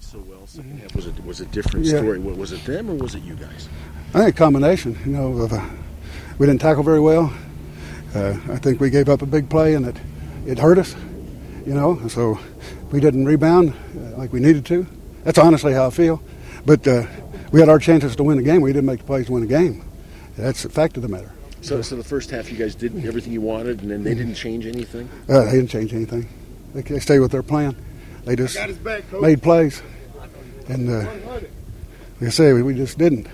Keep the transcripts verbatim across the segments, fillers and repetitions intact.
played so well. Second half was a was a different Yeah. story. Was it them or was it you guys? I think a combination. You know, of, uh, we didn't tackle very well. Uh, I think we gave up a big play and it it hurt us. You know, so we didn't rebound uh, like we needed to. That's honestly how I feel. But uh, we had our chances to win the game. We didn't make the plays to win the game. That's the fact of the matter. So, so the first half you guys did everything you wanted, and then they didn't change anything? Uh, they didn't change anything. They, they stayed with their plan. They just made plays. And uh, like I say, we, we just didn't.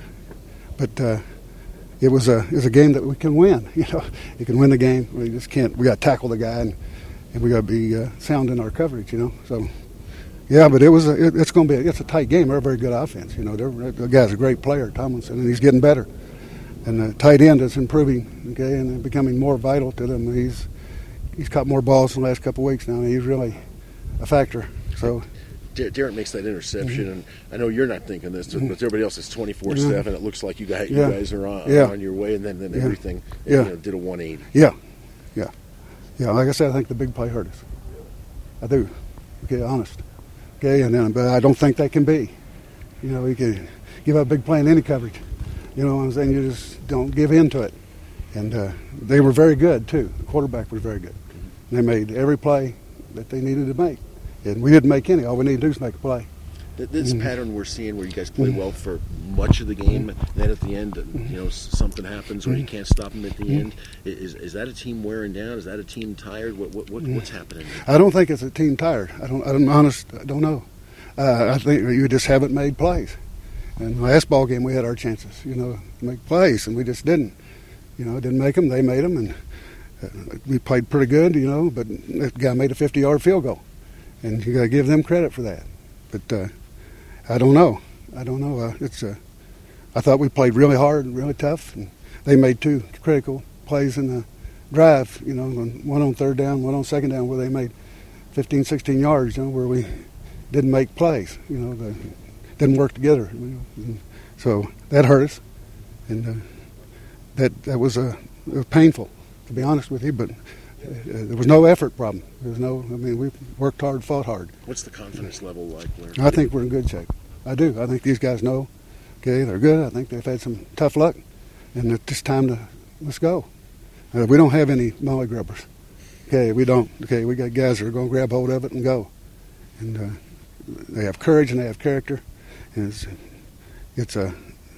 But uh, it was a it was a game that we can win. You know, you can win the game. We just can't. We got to tackle the guy, and, and we got to be uh, sound in our coverage. You know, so yeah. But it was a, it, it's going to be a, it's a tight game. They're a very good offense. You know, they're, the guy's a great player, Tomlinson, and he's getting better. And the tight end is improving, okay, and becoming more vital to them. He's he's caught more balls in the last couple of weeks now, and he's really a factor. So, Darrent makes that interception, mm-hmm. and I know you're not thinking this, but everybody else is twenty-four seven. It looks like you guys, yeah. you guys are on, yeah. on your way, and then, then yeah. everything yeah. you know, did a one eighty. Yeah, yeah, yeah. Like I said, I think the big play hurt us. I do. Okay, honest. Okay, and then, but I don't think that can be. You know, you can give up a big play in any coverage. You know what I'm saying? You just don't give in to it. And uh, they were very good, too. The quarterback was very good. Mm-hmm. They made every play that they needed to make. And we didn't make any. All we needed to do is make a play. This mm-hmm. pattern we're seeing where you guys play well for much of the game, mm-hmm. then at the end, you know, something happens or you can't stop them at the mm-hmm. end. Is is that a team wearing down? Is that a team tired? What, what, what What's happening? I don't think it's a team tired. I don't, I'm honest, I don't know. Uh, I think you just haven't made plays. And the last ball game, we had our chances, you know, to make plays, and we just didn't. You know, didn't make them. They made them, and uh, we played pretty good, you know, but that guy made a fifty-yard field goal. And you got to give them credit for that. But uh, I don't know. I don't know. Uh, it's. Uh, I thought we played really hard and really tough, and they made two critical plays in the drive, you know, one on third down, one on second down, where they made fifteen, sixteen yards, you know, where we didn't make plays, you know, the, didn't work together. You know, so that hurt us, and uh, that that was, uh, it was painful, to be honest with you, but uh, there was no effort problem. There was no, I mean, we worked hard, fought hard. What's the confidence level like? Where I think we're in good shape. I do. I think these guys know, okay, they're good. I think they've had some tough luck, and it's just time to, let's go. Uh, we don't have any molly grubbers. Okay, we don't. Okay, we got guys that are going to grab hold of it and go. And uh, they have courage and they have character. And it's, it's a,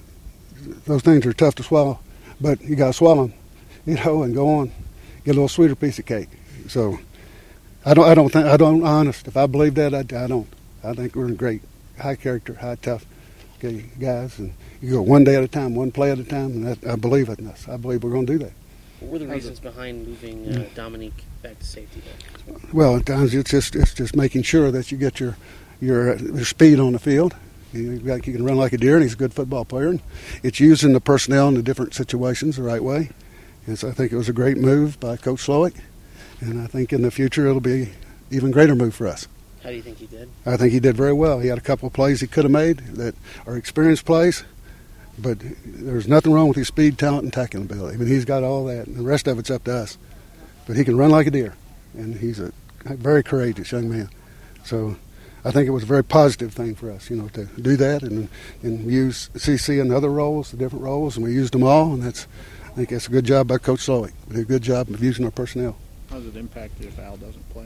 those things are tough to swallow, but you got to swallow them, you know, and go on, get a little sweeter piece of cake. So I don't, I don't think, I don't, honest, if I believe that, I, I don't. I think we're in great, high character, high tough, okay, guys. And you go one day at a time, one play at a time, and that, I believe it in us. I believe we're going to do that. What were the reasons behind moving uh, Dominique back to safety there? Well, at times it's just it's just making sure that you get your your, your speed on the field. You, got, you can run like a deer, and he's a good football player. And it's using the personnel in the different situations the right way. And so I think it was a great move by Coach Slowick, and I think in the future it'll be an even greater move for us. How do you think he did? I think he did very well. He had a couple of plays he could have made that are experienced plays, but there's nothing wrong with his speed, talent, and tackling ability. I mean, he's got all that, and the rest of it's up to us. But he can run like a deer, and he's a very courageous young man. So I think it was a very positive thing for us, you know, to do that and and use C C in other roles, the different roles, and we used them all, and that's I think that's a good job by Coach Slowick. We did a good job of using our personnel. How does it impact you if Al doesn't play?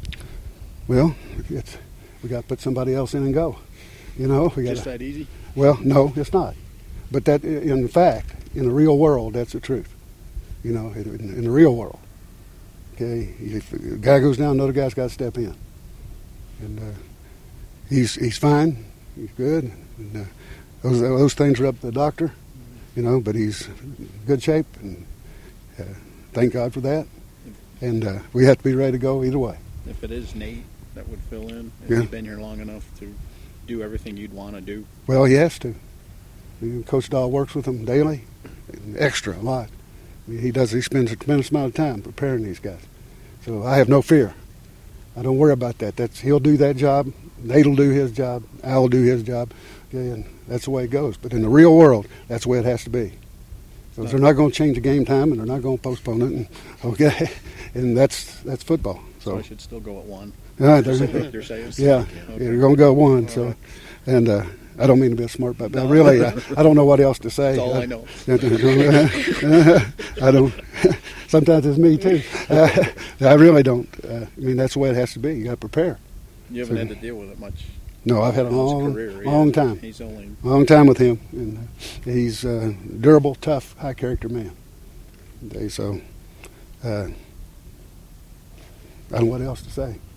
Well, it's, we got to put somebody else in and go. You know, we got just that easy. Well, no, it's not. But that, in fact, in the real world, that's the truth. You know, in, in the real world. Okay, if a guy goes down, another guy's got to step in, and uh, he's he's fine, he's good. And, uh, those those things are up to the doctor, you know. But he's in good shape, and uh, thank God for that. And uh, we have to be ready to go either way. If it is Nate that would fill in, has yeah. he been here long enough to do everything you'd want to do? Well, he has to. Coach Dahl works with him daily, extra a lot. I mean, he does. He spends a tremendous amount of time preparing these guys. So I have no fear. I don't worry about that. That's he'll do that job. Nate'll do his job. I'll do his job. Okay, and that's the way it goes. But in the real world, that's the way it has to be. So they're not going to change the game time, and they're not going to postpone it. And, okay, and that's that's football. So, so I should still go at one. Uh, That's they're- what they're saying. yeah, Okay. you're going to go one. All So, right. and uh, I don't mean to be a smart butt, but I No. really, I, I don't know what else to say. That's all I know. I don't. Sometimes it's me too. Uh, I really don't. Uh, I mean, that's the way it has to be. You got to prepare. You haven't had to deal with it much. No, I've had a in his long, career. He long hasn't. time, He's only long time with him, and uh, he's a durable, tough, high character man. Okay, so, uh, I don't know what else to say.